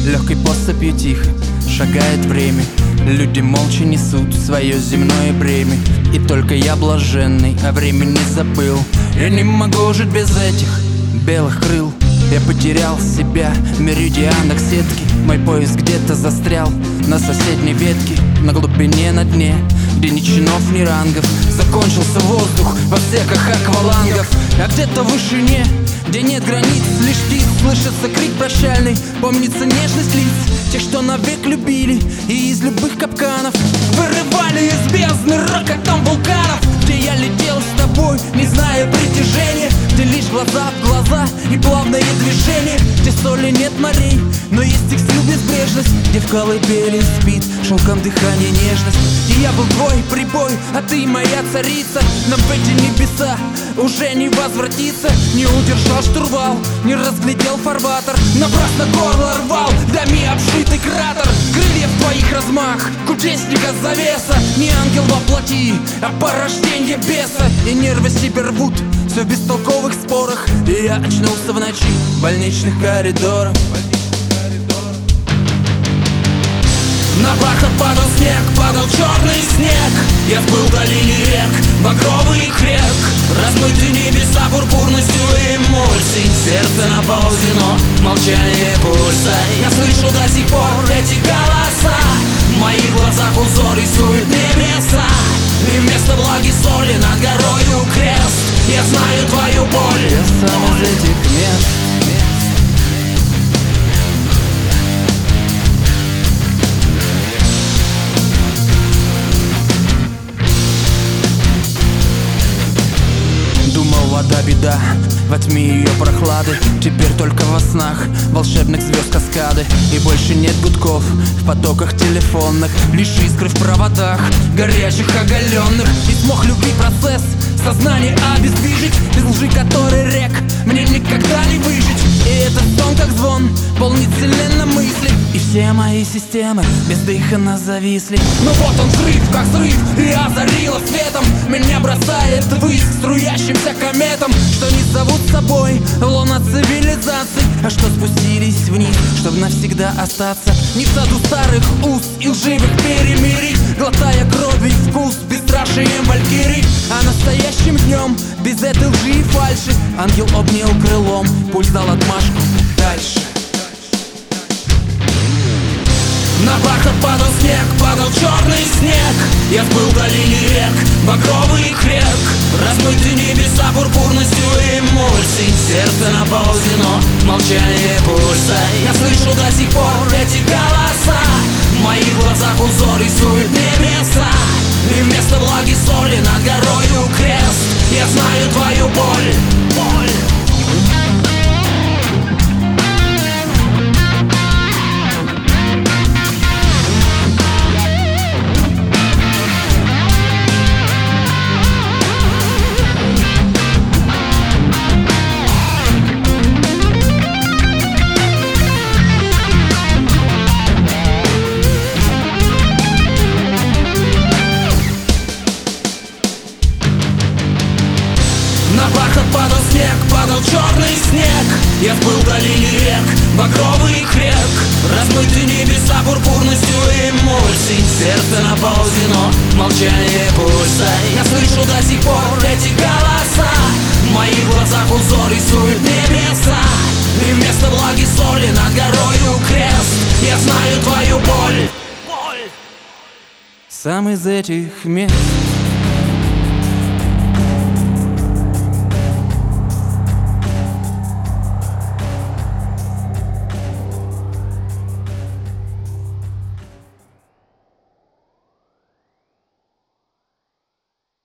Легкой поступью тихо шагает время. Люди молча несут свое земное бремя. И только я блаженный о времени забыл. Я не могу жить без этих белых крыл. Я потерял себя в меридианах сетки. Мой поезд где-то застрял на соседней ветке. На глубине, на дне, где ни чинов, ни рангов. Закончился воздух в отсеках аквалангов. А где-то в вышине, где нет границ, лишь птиц слышится крик прощальный. Помнится нежность лиц тех, что навек любили и из любых капканов вырывали из бездны рокотом вулканов. Где я летел с тобой, не зная притяжения, где лишь глаза в глаза и плавное движение, где соли нет морей, но есть их сил безбрежность, где в колыбели спит шелком дыхания нежность. И я был твой прибой, а ты моя царица. Нам в эти небеса уже не возвратиться. Не удержал штурвал, не разглядел фарватер. Напрасно горло рвал, дами обшитый кратер. Крылья в твоих размах, кудесника завеса. Не ангел во плоти, а порождение беса. И нервы себе рвут, все в бестолковых спорах. И я очнулся в ночи больничных коридоров. На бархат падал снег, падал черный снег. Я вплыл в долине рек, багровых рек. Размыты небеса пурпурностью эмульсий. Сердце наползено, молчание пульса. Я слышу до сих пор эти голоса. В моих глазах узор рисует небеса. И вместо влаги соли над горою крест. Я знаю твою боль. Я сам из этих мест. Вода беда, во тьме ее прохлады. Теперь только во снах волшебных звезд каскады. И больше нет гудков в потоках телефонных, лишь искры в проводах, горячих, оголенных. И смог любви процесс, сознание обездвижить. Без лжи которой рек мне никогда не выжить. И этот сон как звон, полнит вселенной мысли. И все мои системы бездыханно зависли. Но вот он взрыв, как взрыв, и озарило светом. Меня бросает ввысь струящимся кометом, что не зовут собой луна цивилизаций, а что спустились вниз, чтобы навсегда остаться. Не в саду старых уст и лживых перемирий, глотая кровью вкус бесстрашием валькирий. А настоящим днем, без этой лжи и фальши, ангел обнял крылом, пусть дал отмашку дальше. На бархат падал снег, падал черный снег. Я вплыл в долине рек, багровых рек. Размыты небеса пурпурностью эмульсий. Сердце наползено, молчание пульса. Я слышу до сих пор эти голоса. В моих глазах узор рисует небеса. И вместо влаги соли над горою крест. Я знаю твою боль. На бархат падал снег, падал черный снег. Я вплыл в долине рек, багровых рек. Размыты небеса пурпурностью эмульсий. Сердце наползено, молчание пульса. Я слышу до сих пор эти голоса. В моих глазах узор рисует небеса. И вместо влаги соли над горою крест. Я знаю твою боль. Сам из этих мест.